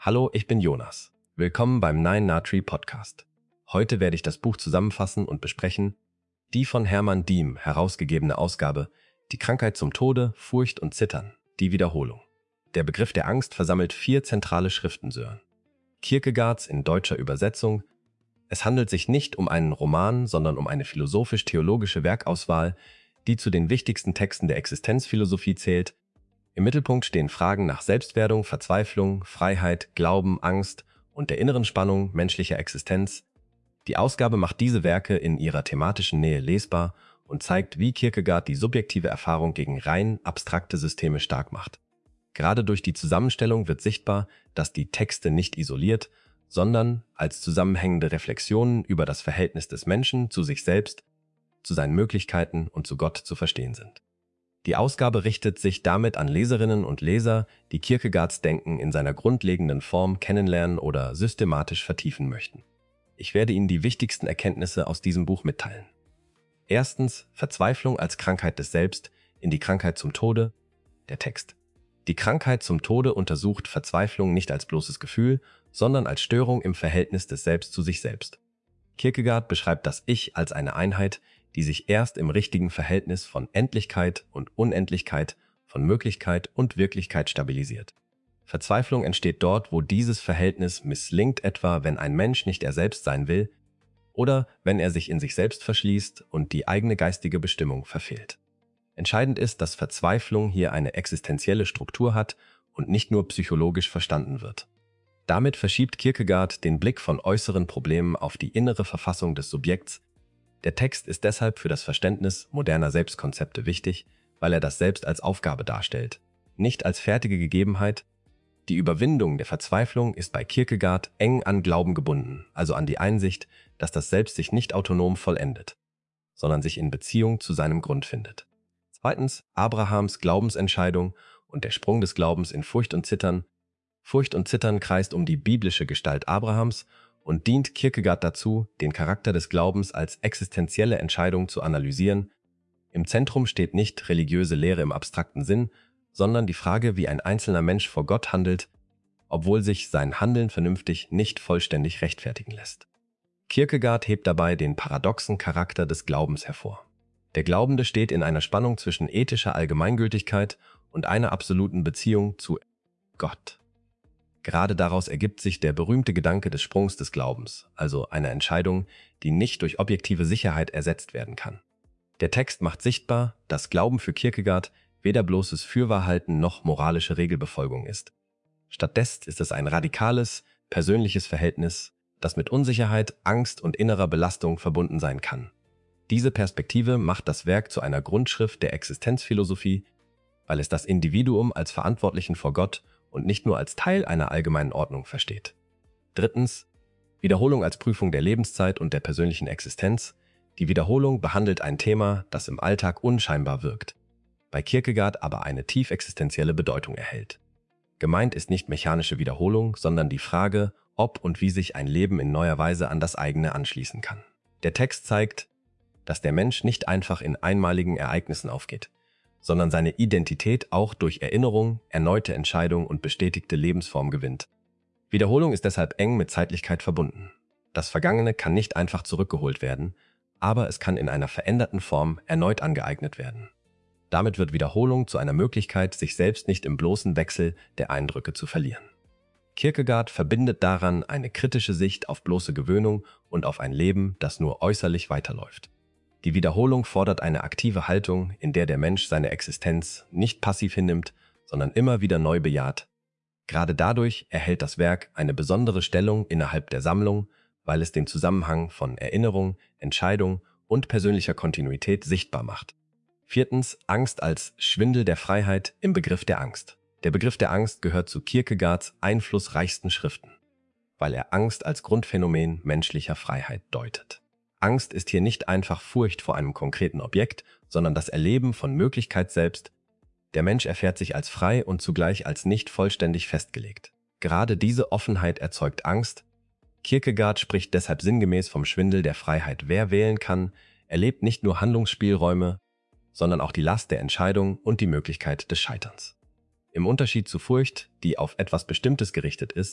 Hallo, ich bin Jonas. Willkommen beim Nine Tree Podcast. Heute werde ich das Buch zusammenfassen und besprechen, die von Hermann Diem herausgegebene Ausgabe Die Krankheit zum Tode, Furcht und Zittern, die Wiederholung. Der Begriff der Angst versammelt 4 zentrale Schriften Sören Kierkegaards in deutscher Übersetzung. Es handelt sich nicht um einen Roman, sondern um eine philosophisch-theologische Werkauswahl, die zu den wichtigsten Texten der Existenzphilosophie zählt. Im Mittelpunkt stehen Fragen nach Selbstwerdung, Verzweiflung, Freiheit, Glauben, Angst und der inneren Spannung menschlicher Existenz. Die Ausgabe macht diese Werke in ihrer thematischen Nähe lesbar und zeigt, wie Kierkegaard die subjektive Erfahrung gegen rein abstrakte Systeme stark macht. Gerade durch die Zusammenstellung wird sichtbar, dass die Texte nicht isoliert, sondern als zusammenhängende Reflexionen über das Verhältnis des Menschen zu sich selbst, zu seinen Möglichkeiten und zu Gott zu verstehen sind. Die Ausgabe richtet sich damit an Leserinnen und Leser, die Kierkegaards Denken in seiner grundlegenden Form kennenlernen oder systematisch vertiefen möchten. Ich werde Ihnen die wichtigsten Erkenntnisse aus diesem Buch mitteilen. Erstens, Verzweiflung als Krankheit des Selbst in die Krankheit zum Tode. Der Text. Die Krankheit zum Tode untersucht Verzweiflung nicht als bloßes Gefühl, sondern als Störung im Verhältnis des Selbst zu sich selbst. Kierkegaard beschreibt das Ich als eine Einheit, die sich erst im richtigen Verhältnis von Endlichkeit und Unendlichkeit, von Möglichkeit und Wirklichkeit stabilisiert. Verzweiflung entsteht dort, wo dieses Verhältnis misslingt, etwa wenn ein Mensch nicht er selbst sein will oder wenn er sich in sich selbst verschließt und die eigene geistige Bestimmung verfehlt. Entscheidend ist, dass Verzweiflung hier eine existenzielle Struktur hat und nicht nur psychologisch verstanden wird. Damit verschiebt Kierkegaard den Blick von äußeren Problemen auf die innere Verfassung des Subjekts. Der Text ist deshalb für das Verständnis moderner Selbstkonzepte wichtig, weil er das Selbst als Aufgabe darstellt, nicht als fertige Gegebenheit. Die Überwindung der Verzweiflung ist bei Kierkegaard eng an Glauben gebunden, also an die Einsicht, dass das Selbst sich nicht autonom vollendet, sondern sich in Beziehung zu seinem Grund findet. Zweitens, Abrahams Glaubensentscheidung und der Sprung des Glaubens in Furcht und Zittern. Furcht und Zittern kreist um die biblische Gestalt Abrahams und dient Kierkegaard dazu, den Charakter des Glaubens als existenzielle Entscheidung zu analysieren. Im Zentrum steht nicht religiöse Lehre im abstrakten Sinn, sondern die Frage, wie ein einzelner Mensch vor Gott handelt, obwohl sich sein Handeln vernünftig nicht vollständig rechtfertigen lässt. Kierkegaard hebt dabei den paradoxen Charakter des Glaubens hervor. Der Glaubende steht in einer Spannung zwischen ethischer Allgemeingültigkeit und einer absoluten Beziehung zu Gott. Gerade daraus ergibt sich der berühmte Gedanke des Sprungs des Glaubens, also einer Entscheidung, die nicht durch objektive Sicherheit ersetzt werden kann. Der Text macht sichtbar, dass Glauben für Kierkegaard weder bloßes Fürwahrhalten noch moralische Regelbefolgung ist. Stattdessen ist es ein radikales, persönliches Verhältnis, das mit Unsicherheit, Angst und innerer Belastung verbunden sein kann. Diese Perspektive macht das Werk zu einer Grundschrift der Existenzphilosophie, weil es das Individuum als Verantwortlichen vor Gott und nicht nur als Teil einer allgemeinen Ordnung versteht. Drittens, Wiederholung als Prüfung der Lebenszeit und der persönlichen Existenz. Die Wiederholung behandelt ein Thema, das im Alltag unscheinbar wirkt, bei Kierkegaard aber eine tief existenzielle Bedeutung erhält. Gemeint ist nicht mechanische Wiederholung, sondern die Frage, ob und wie sich ein Leben in neuer Weise an das eigene anschließen kann. Der Text zeigt, dass der Mensch nicht einfach in einmaligen Ereignissen aufgeht, sondern seine Identität auch durch Erinnerung, erneute Entscheidung und bestätigte Lebensform gewinnt. Wiederholung ist deshalb eng mit Zeitlichkeit verbunden. Das Vergangene kann nicht einfach zurückgeholt werden, aber es kann in einer veränderten Form erneut angeeignet werden. Damit wird Wiederholung zu einer Möglichkeit, sich selbst nicht im bloßen Wechsel der Eindrücke zu verlieren. Kierkegaard verbindet daran eine kritische Sicht auf bloße Gewöhnung und auf ein Leben, das nur äußerlich weiterläuft. Die Wiederholung fordert eine aktive Haltung, in der der Mensch seine Existenz nicht passiv hinnimmt, sondern immer wieder neu bejaht. Gerade dadurch erhält das Werk eine besondere Stellung innerhalb der Sammlung, weil es den Zusammenhang von Erinnerung, Entscheidung und persönlicher Kontinuität sichtbar macht. Viertens, Angst als Schwindel der Freiheit im Begriff der Angst. Der Begriff der Angst gehört zu Kierkegaards einflussreichsten Schriften, weil er Angst als Grundphänomen menschlicher Freiheit deutet. Angst ist hier nicht einfach Furcht vor einem konkreten Objekt, sondern das Erleben von Möglichkeit selbst. Der Mensch erfährt sich als frei und zugleich als nicht vollständig festgelegt. Gerade diese Offenheit erzeugt Angst. Kierkegaard spricht deshalb sinngemäß vom Schwindel der Freiheit. Wer wählen kann, erlebt nicht nur Handlungsspielräume, sondern auch die Last der Entscheidung und die Möglichkeit des Scheiterns. Im Unterschied zu Furcht, die auf etwas Bestimmtes gerichtet ist,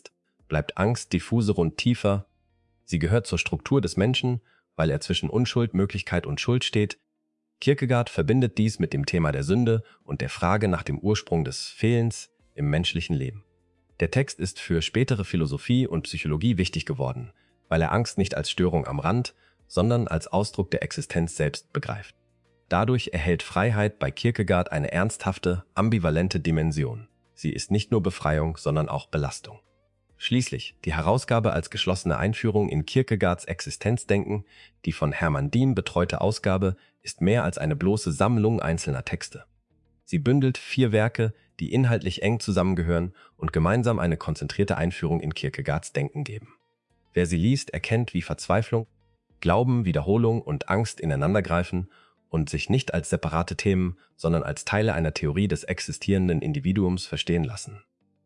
bleibt Angst diffuser und tiefer. Sie gehört zur Struktur des Menschen, weil er zwischen Unschuld, Möglichkeit und Schuld steht. Kierkegaard verbindet dies mit dem Thema der Sünde und der Frage nach dem Ursprung des Fehlens im menschlichen Leben. Der Text ist für spätere Philosophie und Psychologie wichtig geworden, weil er Angst nicht als Störung am Rand, sondern als Ausdruck der Existenz selbst begreift. Dadurch erhält Freiheit bei Kierkegaard eine ernsthafte, ambivalente Dimension. Sie ist nicht nur Befreiung, sondern auch Belastung. Schließlich die Herausgabe als geschlossene Einführung in Kierkegaards Existenzdenken, die von Hermann Diem betreute Ausgabe, ist mehr als eine bloße Sammlung einzelner Texte. Sie bündelt 4 Werke, die inhaltlich eng zusammengehören und gemeinsam eine konzentrierte Einführung in Kierkegaards Denken geben. Wer sie liest, erkennt, wie Verzweiflung, Glauben, Wiederholung und Angst ineinandergreifen und sich nicht als separate Themen, sondern als Teile einer Theorie des existierenden Individuums verstehen lassen.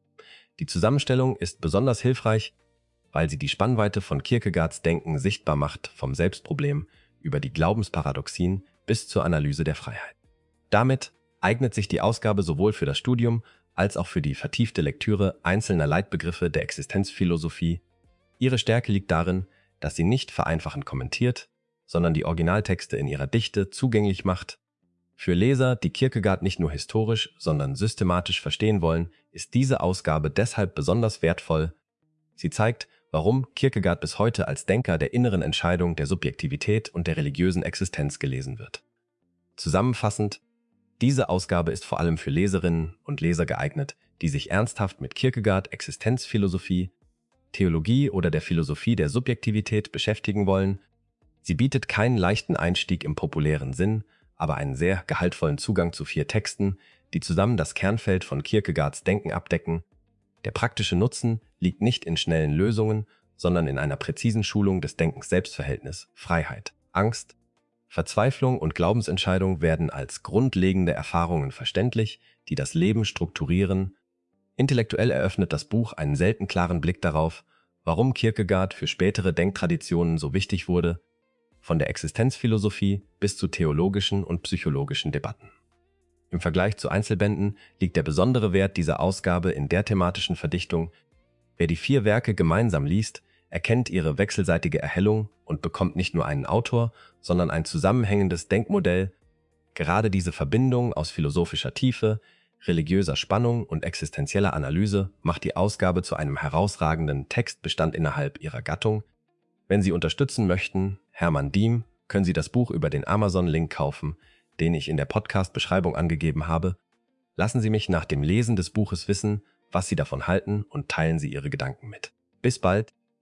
Die Zusammenstellung ist besonders hilfreich, weil sie die Spannweite von Kierkegaards Denken sichtbar macht, vom Selbstproblem über die Glaubensparadoxien bis zur Analyse der Freiheit. Damit eignet sich die Ausgabe sowohl für das Studium als auch für die vertiefte Lektüre einzelner Leitbegriffe der Existenzphilosophie. Ihre Stärke liegt darin, dass sie nicht vereinfachend kommentiert, sondern die Originaltexte in ihrer Dichte zugänglich macht. Für Leser, die Kierkegaard nicht nur historisch, sondern systematisch verstehen wollen, ist diese Ausgabe deshalb besonders wertvoll. Sie zeigt, warum Kierkegaard bis heute als Denker der inneren Entscheidung, der Subjektivität und der religiösen Existenz gelesen wird. Zusammenfassend, diese Ausgabe ist vor allem für Leserinnen und Leser geeignet, die sich ernsthaft mit Kierkegaard, Existenzphilosophie, Theologie oder der Philosophie der Subjektivität beschäftigen wollen. Sie bietet keinen leichten Einstieg im populären Sinn, aber einen sehr gehaltvollen Zugang zu 4 Texten, die zusammen das Kernfeld von Kierkegaards Denken abdecken. Der praktische Nutzen liegt nicht in schnellen Lösungen, sondern in einer präzisen Schulung des Denkens-Selbstverhältnis, Freiheit, Angst, Verzweiflung und Glaubensentscheidung werden als grundlegende Erfahrungen verständlich, die das Leben strukturieren. Intellektuell eröffnet das Buch einen selten klaren Blick darauf, warum Kierkegaard für spätere Denktraditionen so wichtig wurde, von der Existenzphilosophie bis zu theologischen und psychologischen Debatten. Im Vergleich zu Einzelbänden liegt der besondere Wert dieser Ausgabe in der thematischen Verdichtung. Wer die 4 Werke gemeinsam liest, erkennt ihre wechselseitige Erhellung und bekommt nicht nur einen Autor, sondern ein zusammenhängendes Denkmodell. Gerade diese Verbindung aus philosophischer Tiefe, religiöser Spannung und existenzieller Analyse macht die Ausgabe zu einem herausragenden Textbestand innerhalb ihrer Gattung. Wenn Sie unterstützen möchten, Hermann Diem, können Sie das Buch über den Amazon-Link kaufen, den ich in der Podcast-Beschreibung angegeben habe. Lassen Sie mich nach dem Lesen des Buches wissen, was Sie davon halten und teilen Sie Ihre Gedanken mit. Bis bald!